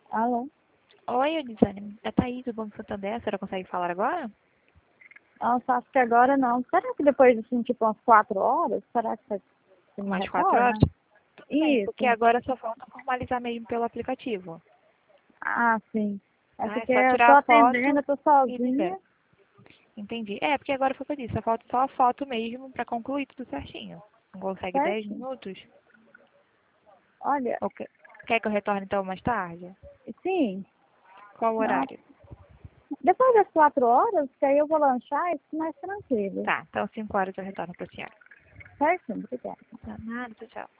Alô? Oi, Elisane. É Thaís do Banco Santander. A senhora consegue falar agora? Nossa, acho que agora não. Será que depois, assim, tipo, umas 4 horas? Será que você me Umas 4 horas? retorna? Tudo bem, porque Isso. agora só falta formalizar mesmo pelo aplicativo. Ah, sim. É Tá? É porque só eu tirar tô a atendendo, foto eu tô e me sozinha. enviar. Entendi. É, porque agora foi o que eu disse. Só falta só a foto mesmo pra concluir tudo certinho. Não consegue 10 Certo? minutos? Olha, Ok. Quer que eu retorne então mais tarde? sim. Qual o Não. horário? Depois das 4 horas, que aí eu vou lanchar e fico mais tranquilo. Tá, então 5 horas eu retorno pra senhora. Certo? Obrigada. Tá, nada, tchau.